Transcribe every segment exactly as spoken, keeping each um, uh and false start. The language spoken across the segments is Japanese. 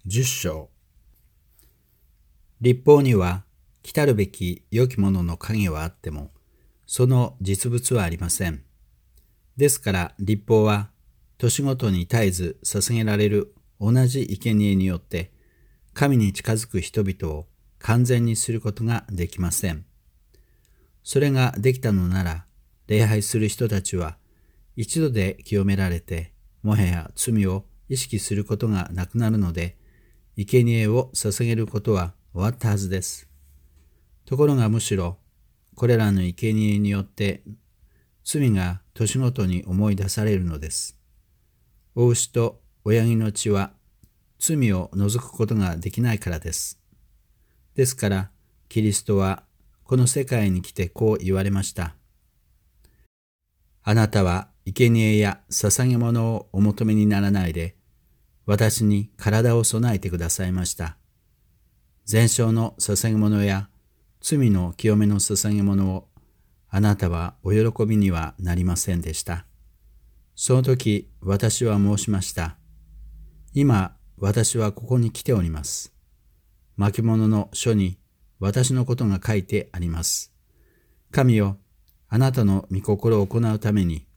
十章。律法には来たるべき良きものの影はあっても、その実物はありません。ですから律法は年ごとに絶えず捧げられる同じ生贄によって神に近づく人々を完全にすることができません。それができたのなら、礼拝する人たちは一度で清められて、もはや罪を意識することがなくなるので、生贄を捧げることは終わったはずです。ところがむしろ、これらの生贄によって罪が年ごとに思い出されるのです。お牛と親木の血は罪を除くことができないからです。ですから、キリストはこの世界に来てこう言われました。あなたは生贄や捧げ物をお求めにならないで、私に体を備えてくださいました。全焼の捧げ物や罪の清めの捧げ物をあなたはお喜びにはなりませんでした。その時私は申しました。今私はここに来ております。巻物の書に私のことが書いてあります。神よ、あなたの御心を行うために。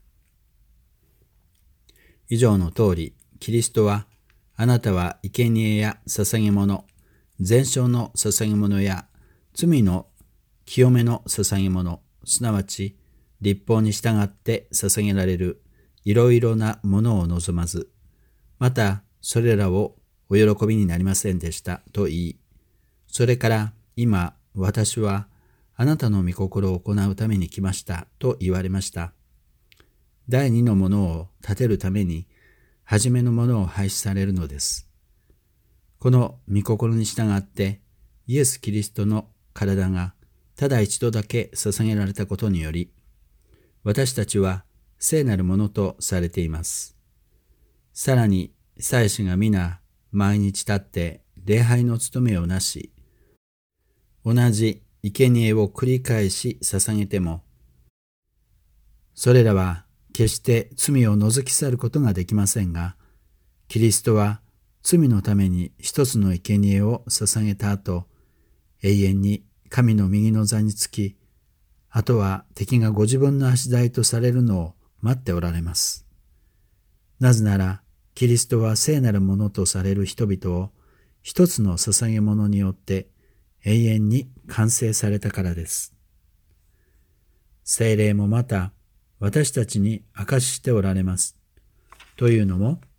以上の通り、キリストは、あなたは生贄や捧げ物、全焼の捧げ物や罪の清めの捧げ物、すなわち律法に従って捧げられるいろいろなものを望まず、またそれらをお喜びになりませんでしたと言い、それから今私はあなたの御心を行うために来ましたと言われました。第二のものを立てるために、初めのものを廃止されるのです。この御心に従って、イエス・キリストの体がただ一度だけ捧げられたことにより、私たちは聖なるものとされています。さらに、祭司が皆毎日立って礼拝の務めをなし、同じ生贄を繰り返し捧げても、それらは決して罪を除き去ることができませんが、キリストは罪のために一つの生贄を捧げた後、永遠に神の右の座につき、あとは敵がご自分の足台とされるのを待っておられます。なぜなら、キリストは聖なるものとされる人々を一つの捧げ物によって永遠に完成されたからです。聖霊もまた私たちに証ししておられます。というのも、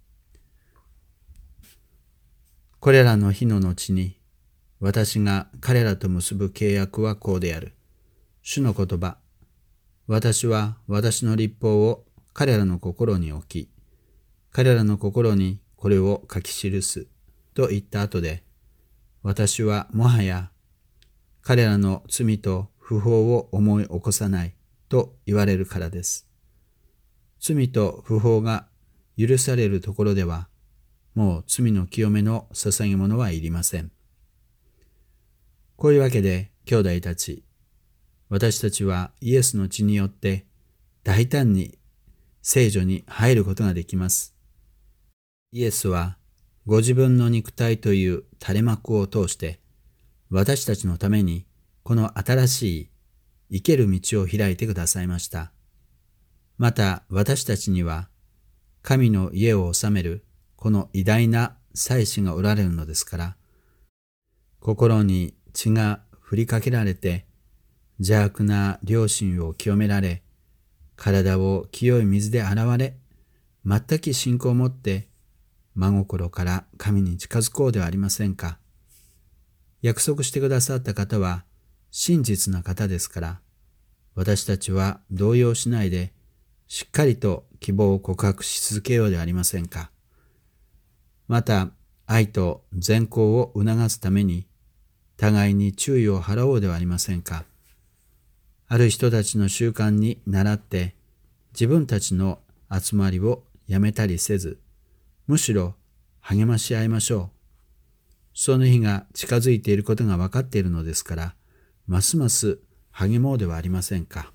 これらの日の後に私が彼らと結ぶ契約はこうである。主の言葉、私は私の律法を彼らの心に置き、彼らの心にこれを書き記すと言った後で、私はもはや彼らの罪と不法を思い起こさないと言われるからです。罪と不法が許されるところでは、もう罪の清めの捧げ物はいりません。こういうわけで、兄弟たち、私たちはイエスの血によって大胆に聖所に入ることができます。イエスはご自分の肉体という垂れ幕を通して、私たちのためにこの新しい生ける道を開いてくださいました。また私たちには神の家を治めるこの偉大な祭司がおられるのですから、心に血が振りかけられて邪悪な良心を清められ、体を清い水で洗われ、全く信仰を持って真心から神に近づこうではありませんか。約束してくださった方は真実な方ですから、私たちは動揺しないでしっかりと希望を告白し続けようではありませんか。また愛と善行を促すために互いに注意を払おうではありませんか。ある人たちの習慣に倣って自分たちの集まりをやめたりせず、むしろ励まし合いましょう。その日が近づいていることが分かっているのですから、ますます励もうではありませんか。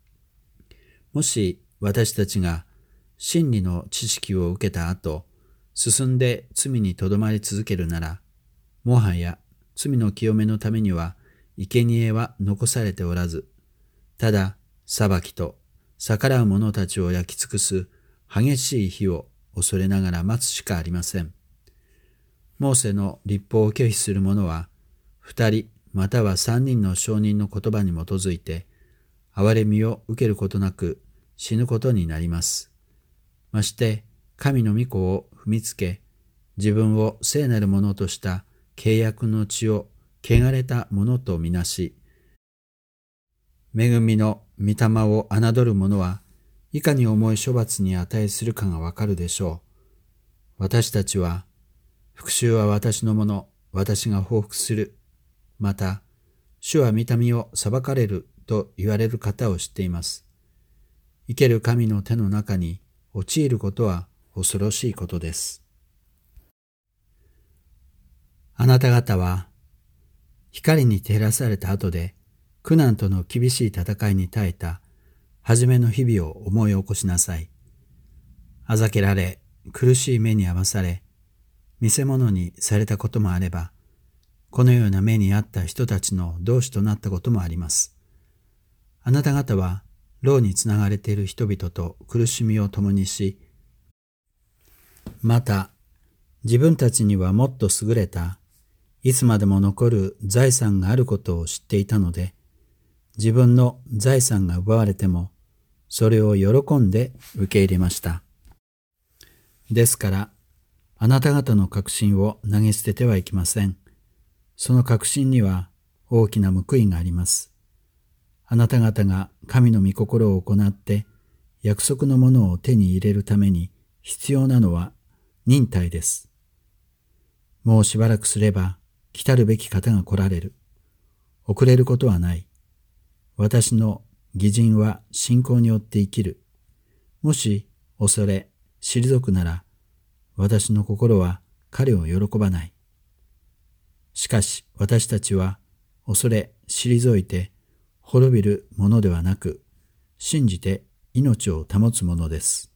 もし私たちが真理の知識を受けた後、 進んで罪にとどまり続けるなら、もはや罪の清めのためには生贄は残されておらず、ただ裁きと逆らう者たちを焼き尽くす激しい火を恐れながら待つしかありません。モーセの律法を拒否する者は、二人または三人の証人の言葉に基づいて、憐れみを受けることなく死ぬことになります。まして、神の御子を踏みつけ、自分を聖なるものとした契約の地を汚れたものとみなし、恵みの御霊を侮る者はいかに重い処罰に値するかがわかるでしょう。私たちは、復讐は私のもの、私が報復する。また、主は御民を裁かれると言われる方を知っています。生ける神の手の中に陥ることは恐ろしいことです。あなた方は、光に照らされた後で、苦難との厳しい戦いに耐えた初めの日々を思い起こしなさい。あざけられ、苦しい目に遭わされ、見せ物にされたこともあれば、このような目に遭った人たちの同志となったこともあります。あなた方は、牢につながれている人々と苦しみを共にし、また、自分たちにはもっと優れた、いつまでも残る財産があることを知っていたので、自分の財産が奪われても、それを喜んで受け入れました。ですから、あなた方の確信を投げ捨ててはいけません。その確信には大きな報いがあります。あなた方が神の御心を行って約束のものを手に入れるために必要なのは忍耐です。もうしばらくすれば来たるべき方が来られる。遅れることはない。私の義人は信仰によって生きる。もし恐れ、退くなら、私の心は彼を喜ばない。しかし私たちは恐れ、退いて滅びるものではなく、信じて命を保つものです。